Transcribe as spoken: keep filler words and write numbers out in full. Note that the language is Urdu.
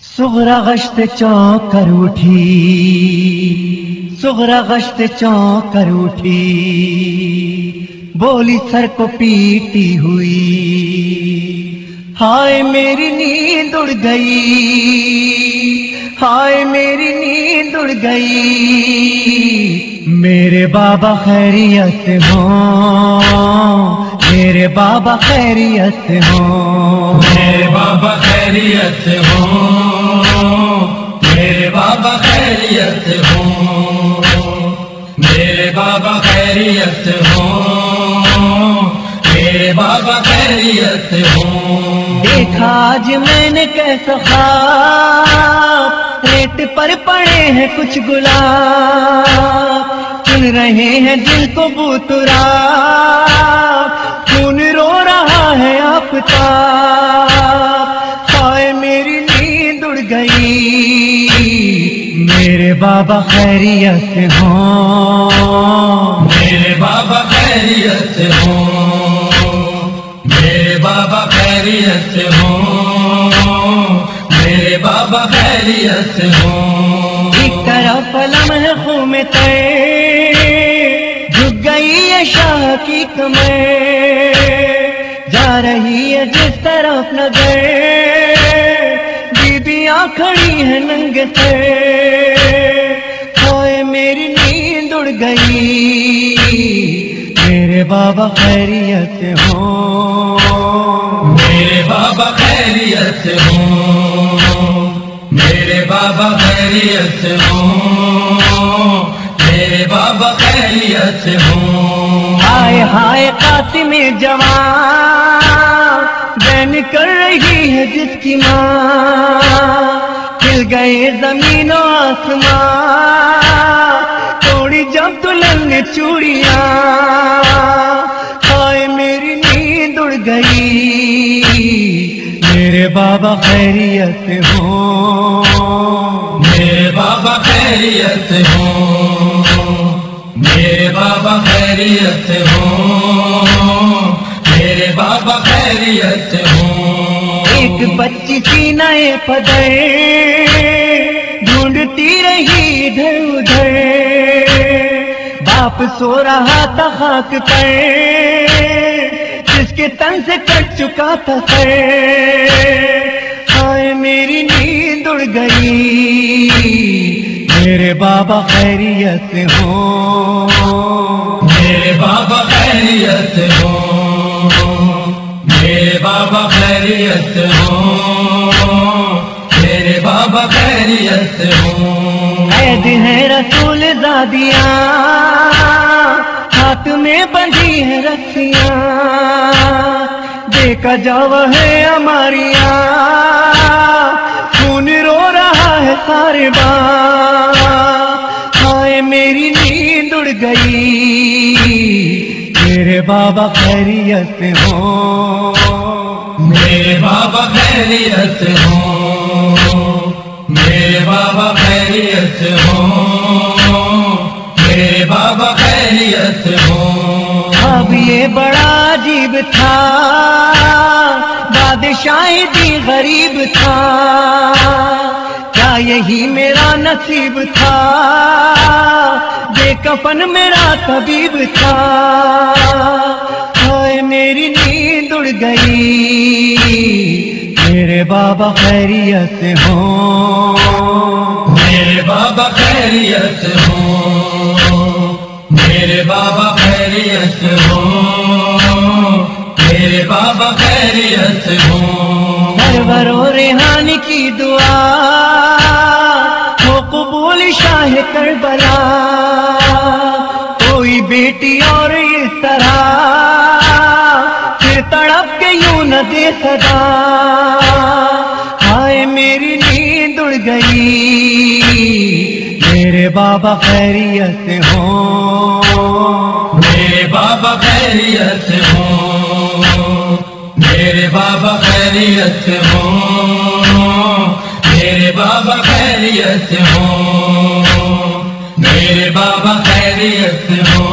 صغرا گشت چونک کر اٹھی، صغرا گشت چونک کر اٹھی، بولی سر کو پیٹی ہوئی، ہائے میری نیند اڑ گئی، ہائے میری نیند اڑ گئی، میرے بابا خیریت سے ہوں، میرے بابا خیریت سے ہوں، میرے بابا خیریت سے ہوں، میرے بابا خیریت سے ہوں، میرے بابا خیریت سے ہوں، میرے بابا خیریت سے ہوں۔ دیکھا آج میں نے کیسا خواب، ریت پر پڑے ہیں کچھ گلاب، چن رہے ہیں دل کو بوترا، خون رو رہا ہے آفتاب، ہائے میری نیند اڑ گئی، میرے بابا خیریت سے ہوں، میرے بابا خیریت سے ہوں، میرے بابا خیریت سے ہوں، میرے بابا خیریت سے ہوں۔ ایک طرف لمحے خوں میں تے جھک گئی ہے شاہ کی کمر، جا رہی ہے جس طرف نظر، بیبیاں کھڑی ہیں ننگے سر، ہائے میری نیند اڑ گئی، میرے بابا خیریت سے ہوں، میرے بابا خیریت سے ہوں، میرے بابا خیریت سے ہوں، میرے بابا خیریت سے ہوں۔ ہائے ہائے قاسم جوان، بین کر رہی ہے جس کی ماں، کھل گئے زمین و آسمان، توڑی جب دلہن نے چوڑیاں، ہائے میری نیند اڑ گئی، میرے بابا خیریت سے ہوں، میرے بابا خیریت سے ہوں، میرے بابا خیریت سے ہوں، میرے بابا خیریت سے ہوں۔ ایک بچی سینہ پدر ڈھونڈتی رہی ادھر ادھر، باپ سو رہا تھا خاک پر، جس کے تن سے کٹ چکا تھا سر، ہائے میری نیند اڑ گئی، میرے بابا خیریت سے ہوں، میرے بابا خیریت سے ہوں، میرے بابا خیریت سے ہوں، میرے بابا خیریت سے ہوں۔ قید ہے رسول زادیاں، ہاتھ میں بندھی ہے رسیاں، دیکھا جاوا ہے ہماریاں، خون رو رہا ہے سارے باں، ہائے میری نیند اڑ گئی، میرے بابا خیریت سے ہوں، میرے بابا خیریت سے ہوں، میرے بابا خیریت سے ہوں، میرے بابا خیریت سے ہوں۔ اب یہ بڑا عجیب تھا، بادشاہی دی غریب تھا، کیا یہی میرا نصیب تھا، بے کفن میرا طبیب تھا، ہائے میری نیند اڑ گئی، میرے بابا خیریت سے ہوں، میرے بابا خیریت سے ہوں، میرے بابا خیریت سے ہوں، میرے بابا خیریت سے ہوں۔ سرور و ریحان کی دعا ہو قبول شاہ کربلا، کوئی بیٹی اور اس طرح پھر تڑپ کے یوں نہ دے صدا، ہائے میری نیند اڑ گئی، میرے بابا خیریت سے ہوں، میرے بابا خیریت سے ہوں، میرے بابا خیریت سے ہوں، میرے بابا خیریت سے ہوں، میرے بابا خیریت سے ہوں۔